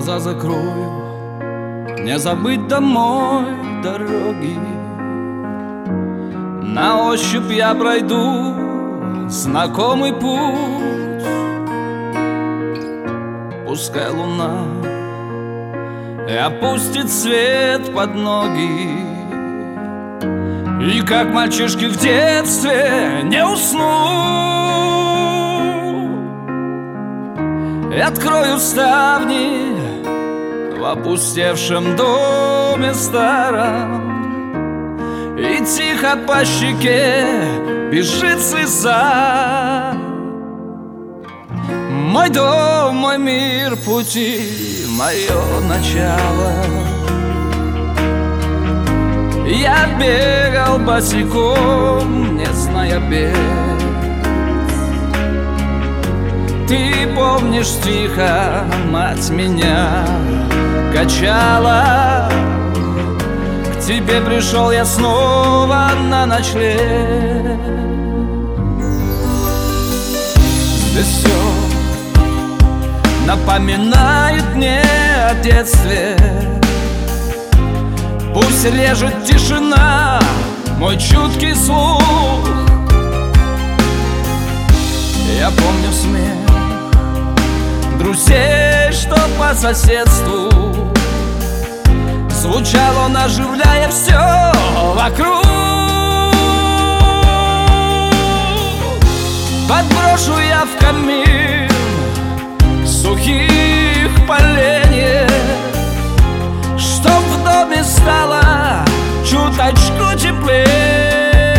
глаза закрою, не забыть домой дороги. На ощупь я пройду знакомый путь. Пускай луна и опустит свет под ноги, и как мальчишки в детстве не усну. И открою ставни в опустевшем доме старом, и тихо по щеке бежит слеза. Мой дом, мой мир, пути, мое начало. Я бегал босиком, не зная бед. Ты помнишь, тихо мать меня качала. К тебе пришел я снова на ночлег. Здесь все напоминает мне о детстве. Пусть режет тишина мой чуткий слух. Я помню смех друзей, что по соседству. Звучал он, оживляя все вокруг. Подброшу я в камин сухих поленьев, чтоб в доме стало чуточку теплее.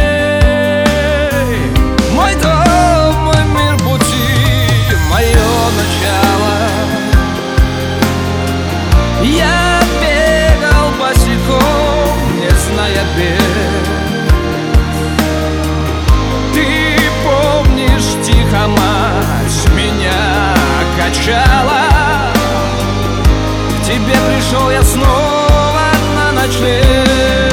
Мой дом, мой мир, пути, мое начало. Я бегал босиком, не зная бед. Ты помнишь, тихо мать меня качала. К тебе пришел я снова на ночлег.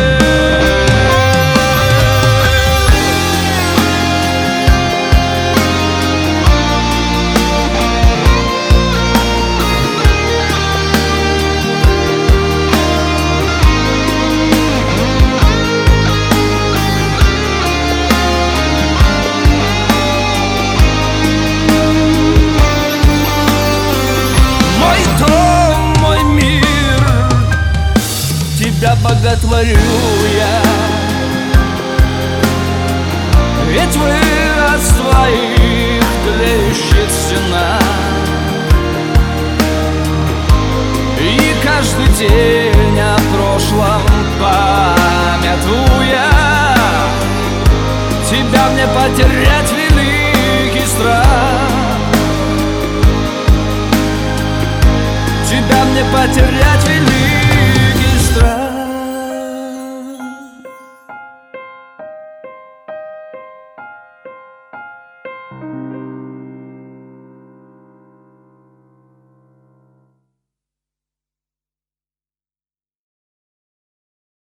Тебя боготворю я, ведь вырос в твоих тлеющих стенах. И каждый день